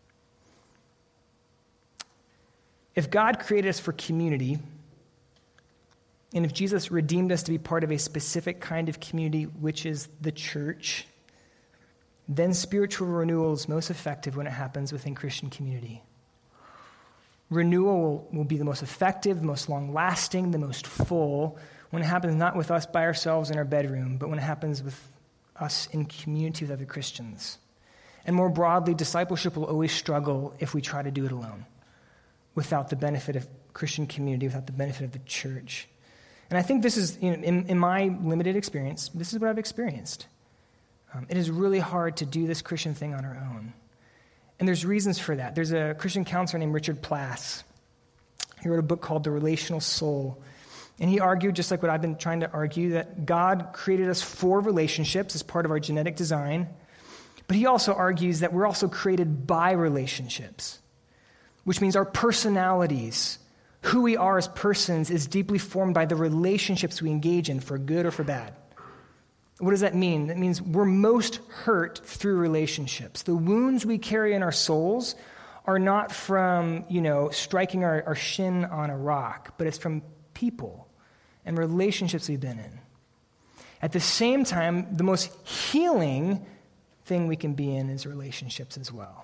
If God created us for community, and if Jesus redeemed us to be part of a specific kind of community, which is the church, then spiritual renewal is most effective when it happens within Christian community. Renewal will be the most effective, the most long-lasting, the most full when it happens not with us by ourselves in our bedroom, but when it happens with us in community with other Christians. And more broadly, discipleship will always struggle if we try to do it alone, without the benefit of Christian community, without the benefit of the church. And I think this is, in my limited experience, this is what I've experienced. It is really hard to do this Christian thing on our own. And there's reasons for that. There's a Christian counselor named Richard Plass. He wrote a book called The Relational Soul. And he argued, just like what I've been trying to argue, that God created us for relationships as part of our genetic design. But he also argues that we're also created by relationships, which means our personalities, who we are as persons, is deeply formed by the relationships we engage in, for good or for bad. What does that mean? That means we're most hurt through relationships. The wounds we carry in our souls are not from, striking our shin on a rock, but it's from people and relationships we've been in. At the same time, the most healing thing we can be in is relationships as well.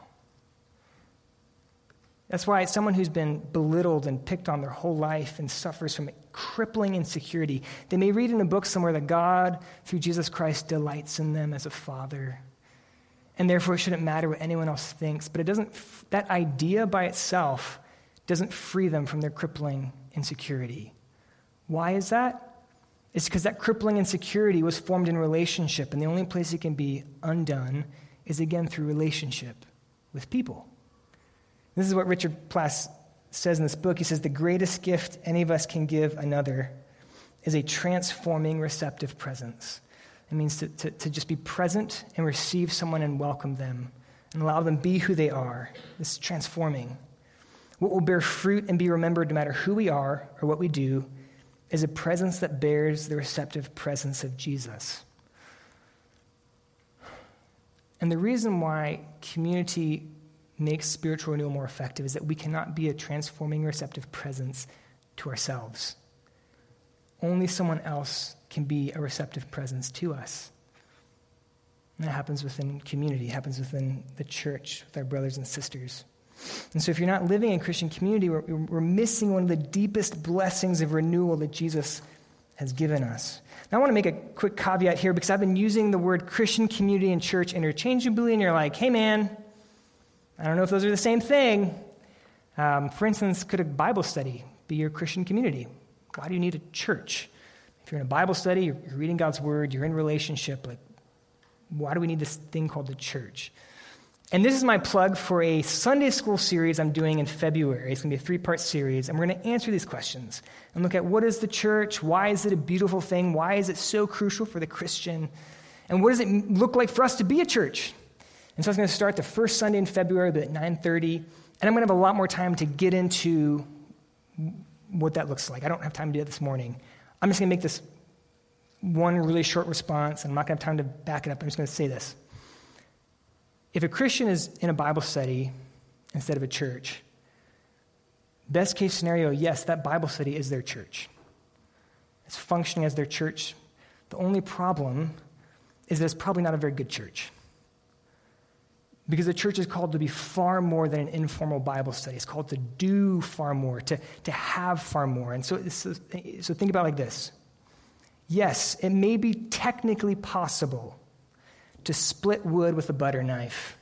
That's why someone who's been belittled and picked on their whole life and suffers from crippling insecurity, they may read in a book somewhere that God, through Jesus Christ, delights in them as a father, and therefore it shouldn't matter what anyone else thinks. But that idea by itself doesn't free them from their crippling insecurity. Why is that? It's because that crippling insecurity was formed in relationship, and the only place it can be undone is, again, through relationship with people. This is what Richard Plass says in this book. He says, the greatest gift any of us can give another is a transforming, receptive presence. It means to just be present and receive someone and welcome them and allow them be who they are. This is transforming. What will bear fruit and be remembered no matter who we are or what we do is a presence that bears the receptive presence of Jesus. And the reason why community makes spiritual renewal more effective is that we cannot be a transforming, receptive presence to ourselves. Only someone else can be a receptive presence to us. And that happens within community, happens within the church, with our brothers and sisters. And so if you're not living in Christian community, we're missing one of the deepest blessings of renewal that Jesus has given us. Now, I want to make a quick caveat here because I've been using the word Christian community and church interchangeably, and you're like, hey, man, I don't know if those are the same thing. For instance, could a Bible study be your Christian community? Why do you need a church? If you're in a Bible study, you're reading God's word, you're in relationship, like, why do we need this thing called the church? And this is my plug for a Sunday school series I'm doing in February. It's going to be a 3-part series, and we're going to answer these questions and look at what is the church, why is it a beautiful thing, why is it so crucial for the Christian, and what does it look like for us to be a church? And so it's going to start the first Sunday in February at 9:30, and I'm going to have a lot more time to get into what that looks like. I don't have time to do it this morning. I'm just going to make this one really short response, and I'm not going to have time to back it up. I'm just going to say this. If a Christian is in a Bible study instead of a church, best case scenario, yes, that Bible study is their church. It's functioning as their church. The only problem is that it's probably not a very good church. Because the church is called to be far more than an informal Bible study. It's called to do far more, to have far more. And so think about it like this. Yes, it may be technically possible to split wood with a butter knife.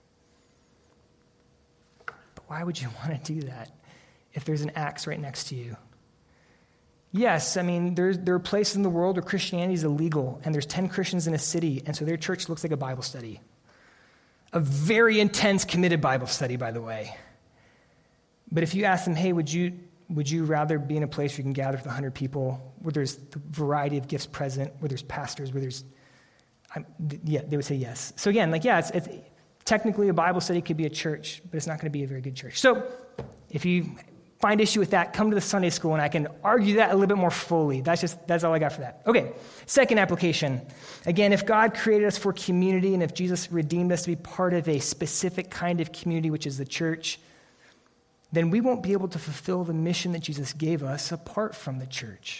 But why would you want to do that if there's an axe right next to you? Yes, I mean, there are places in the world where Christianity is illegal, and there's 10 Christians in a city, and so their church looks like a Bible study. A very intense, committed Bible study, by the way. But if you ask them, hey, would you rather be in a place where you can gather with 100 people, where there's the variety of gifts present, where there's pastors, where there's they would say yes. So again, it's technically a Bible study could be a church, but it's not going to be a very good church. So if you find issue with that, come to the Sunday school, and I can argue that a little bit more fully. That's all I got for that. Okay, second application. Again, if God created us for community, and if Jesus redeemed us to be part of a specific kind of community, which is the church, then we won't be able to fulfill the mission that Jesus gave us apart from the church.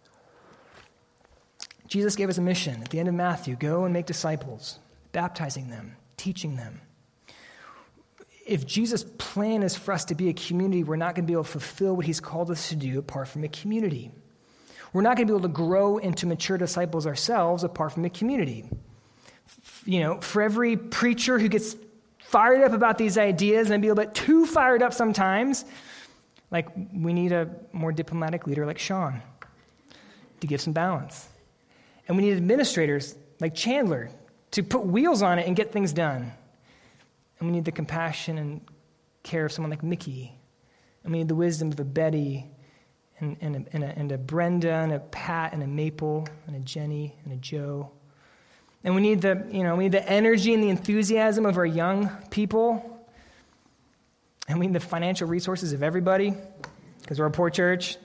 Jesus gave us a mission at the end of Matthew, go and make disciples, baptizing them, teaching them. If Jesus' plan is for us to be a community, we're not going to be able to fulfill what he's called us to do apart from a community. We're not going to be able to grow into mature disciples ourselves apart from a community. For every preacher who gets fired up about these ideas and be a little bit too fired up sometimes, we need a more diplomatic leader like Sean to give some balance. And we need administrators like Chandler to put wheels on it and get things done. And we need the compassion and care of someone like Mickey. And we need the wisdom of a Betty and a Brenda and a Pat and a Maple and a Jenny and a Joe. And we need the energy and the enthusiasm of our young people. And we need the financial resources of everybody because we're a poor church.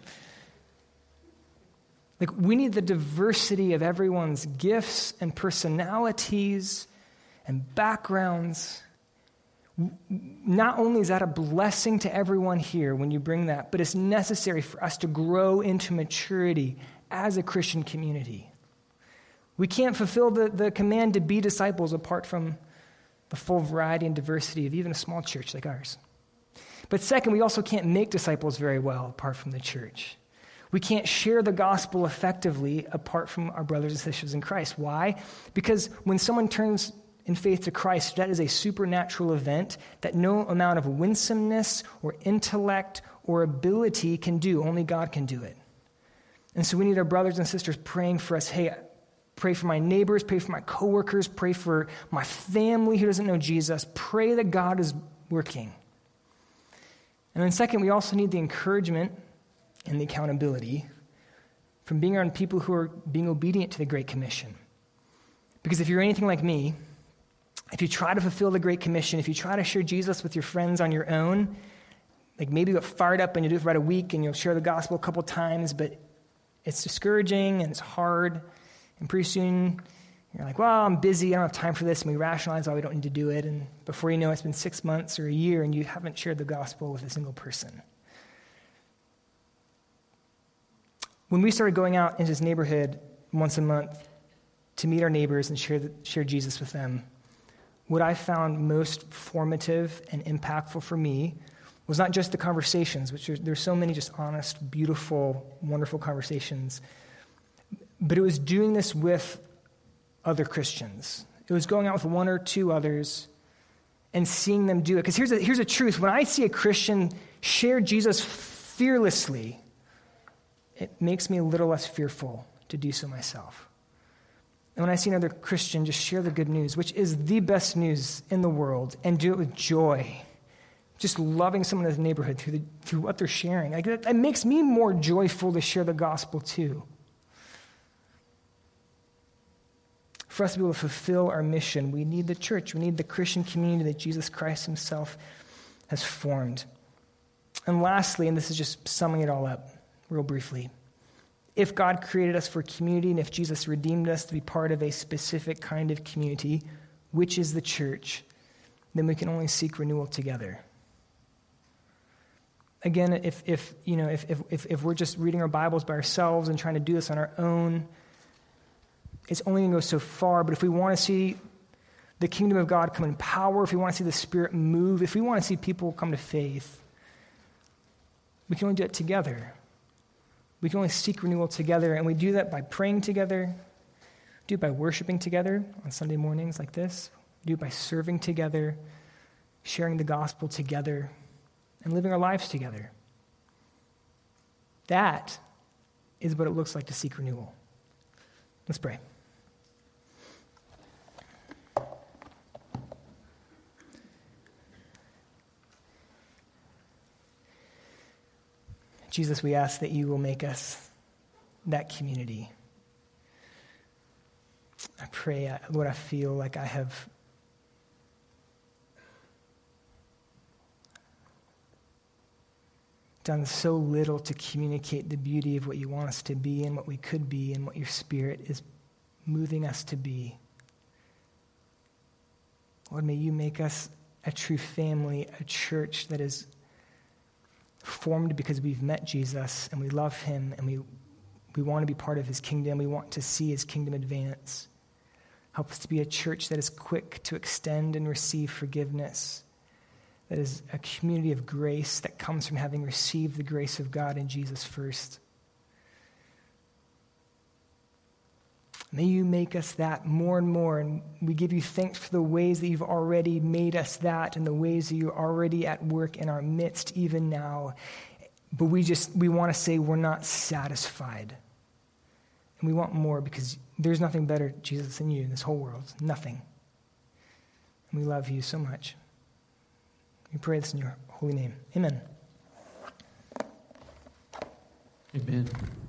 We need the diversity of everyone's gifts and personalities and backgrounds. Not only is that a blessing to everyone here when you bring that, but it's necessary for us to grow into maturity as a Christian community. We can't fulfill the command to be disciples apart from the full variety and diversity of even a small church like ours. But second, we also can't make disciples very well apart from the church. We can't share the gospel effectively apart from our brothers and sisters in Christ. Why? Because when someone turns in faith to Christ, that is a supernatural event that no amount of winsomeness or intellect or ability can do. Only God can do it. And so we need our brothers and sisters praying for us. Hey, pray for my neighbors, pray for my coworkers, pray for my family who doesn't know Jesus. Pray that God is working. And then second, we also need the encouragement and the accountability from being around people who are being obedient to the Great Commission. Because if you're anything like me, if you try to fulfill the Great Commission, if you try to share Jesus with your friends on your own, maybe you get fired up and you do it for about a week and you'll share the gospel a couple times, but it's discouraging and it's hard, and pretty soon you're like, well, I'm busy, I don't have time for this, and we rationalize why we don't need to do it, and before you know it, it's been 6 months or a year and you haven't shared the gospel with a single person. When we started going out into this neighborhood once a month to meet our neighbors and share Jesus with them, what I found most formative and impactful for me was not just the conversations, which there's so many just honest, beautiful, wonderful conversations, but it was doing this with other Christians. It was going out with one or two others and seeing them do it. Because here's a truth. When I see a Christian share Jesus fearlessly, it makes me a little less fearful to do so myself. And when I see another Christian just share the good news, which is the best news in the world, and do it with joy, just loving someone in the neighborhood through what they're sharing, like that makes me more joyful to share the gospel too. For us to be able to fulfill our mission, we need the church. We need the Christian community that Jesus Christ himself has formed. And lastly, and this is just summing it all up real briefly, if God created us for community and if Jesus redeemed us to be part of a specific kind of community, which is the church, then we can only seek renewal together. Again, if we're just reading our Bibles by ourselves and trying to do this on our own, it's only going to go so far. But if we want to see the kingdom of God come in power, if we want to see the Spirit move, if we want to see people come to faith, we can only do it together. We can only seek renewal together, and we do that by praying together, do it by worshiping together on Sunday mornings like this, do it by serving together, sharing the gospel together, and living our lives together. That is what it looks like to seek renewal. Let's pray. Jesus, we ask that you will make us that community. I pray, Lord, I feel like I have done so little to communicate the beauty of what you want us to be and what we could be and what your Spirit is moving us to be. Lord, may you make us a true family, a church that is formed because we've met Jesus and we love him and we want to be part of his kingdom. We want to see his kingdom advance. Help us to be a church that is quick to extend and receive forgiveness, that is a community of grace that comes from having received the grace of God in Jesus first. May you make us that more and more, and we give you thanks for the ways that you've already made us that and the ways that you're already at work in our midst even now. But we want to say we're not satisfied. And we want more because there's nothing better, Jesus, than you in this whole world. Nothing. And we love you so much. We pray this in your holy name. Amen. Amen.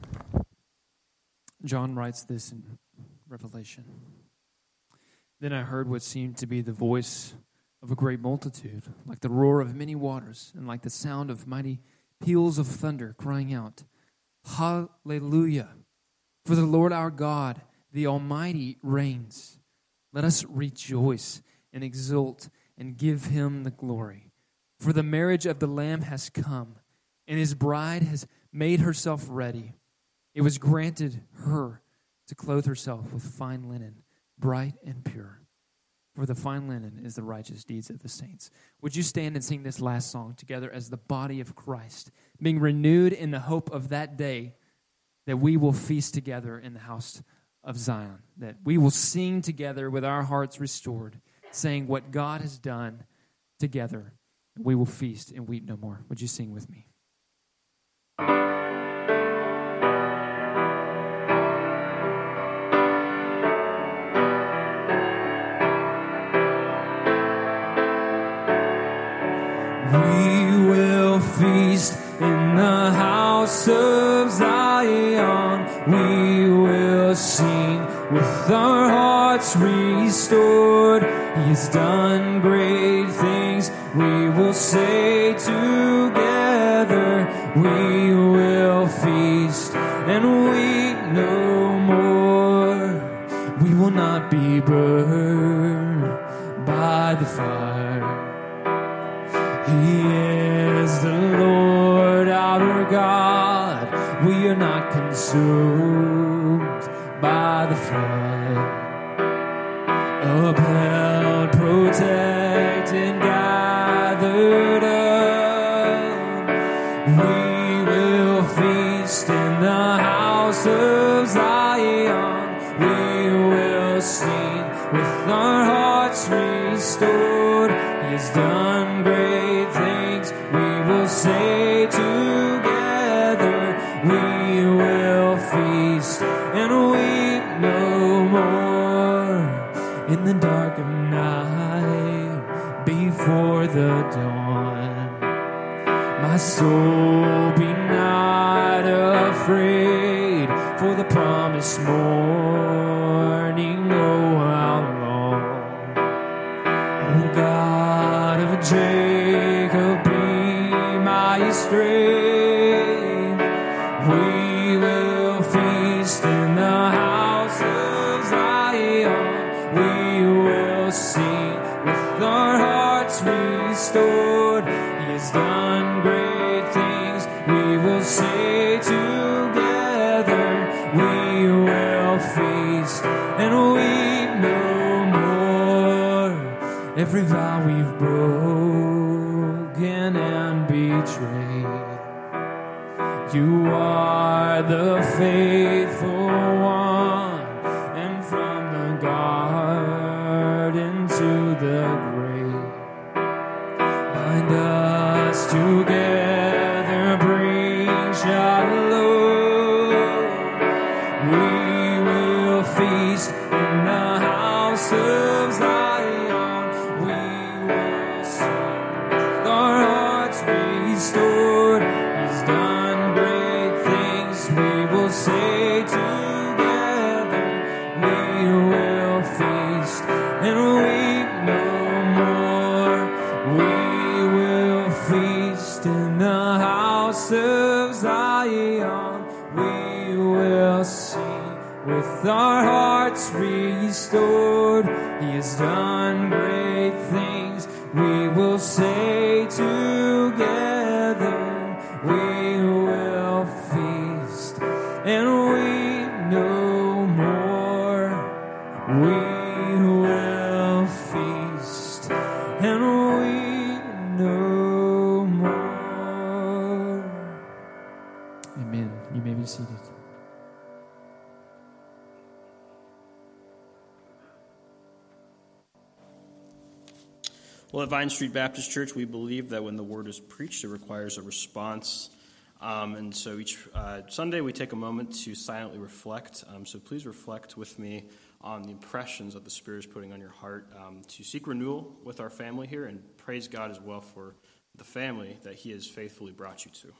John writes this in Revelation. Then I heard what seemed to be the voice of a great multitude, like the roar of many waters, and like the sound of mighty peals of thunder, crying out, Hallelujah! For the Lord our God, the Almighty, reigns. Let us rejoice and exult and give him the glory. For the marriage of the Lamb has come, and his bride has made herself ready. It was granted her to clothe herself with fine linen, bright and pure. For the fine linen is the righteous deeds of the saints. Would you stand and sing this last song together as the body of Christ, being renewed in the hope of that day that we will feast together in the house of Zion, that we will sing together with our hearts restored, saying what God has done together. We will feast and weep no more. Would you sing with me? We will feast in the house of Zion. We will sing with our hearts restored. He has done great things. We will say together, we will feast and weep no more. We will not be burned by the fire. He is the Lord our God. We we're not consumed by the flood. Upheld, protected, gathered up, we will feast in the house of Zion. We will sing with our hearts restored. He has done great things. We will say together, we will feast and weep no more. In the dark of night, before the dawn, my soul be not afraid, for the promised morning, oh how long. O God of Jacob, be my strength. We will feast in the house of Zion. We will sing with our hearts restored. He has done great things. We will say together, we will feast and weep no more. Every vow we've broken and betrayed, you are the faithful one, and from the garden to the grave, bind us together, bring shalom. We will feast in the house of Zion. We will sing with our hearts restored. He's done great things. We will say together, we will feast and weep no more. We will feast in the house of Zion. We will sing with our hearts restored. He has done great things. We will say together, we will feast and weep no more. We will feast and weep no more. Amen. You may be seated. Well, at Vine Street Baptist Church, we believe that when the word is preached, it requires a response. And so each Sunday, we take a moment to silently reflect. So please reflect with me on the impressions that the Spirit is putting on your heart, to seek renewal with our family here, and praise God as well for the family that He has faithfully brought you to.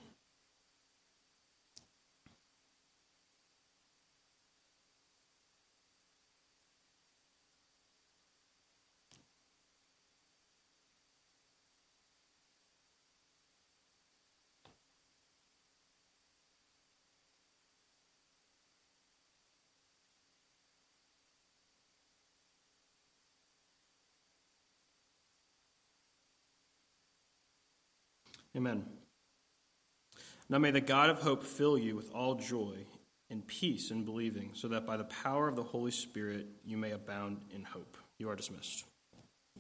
Amen. Now may the God of hope fill you with all joy and peace in believing, so that by the power of the Holy Spirit you may abound in hope. You are dismissed.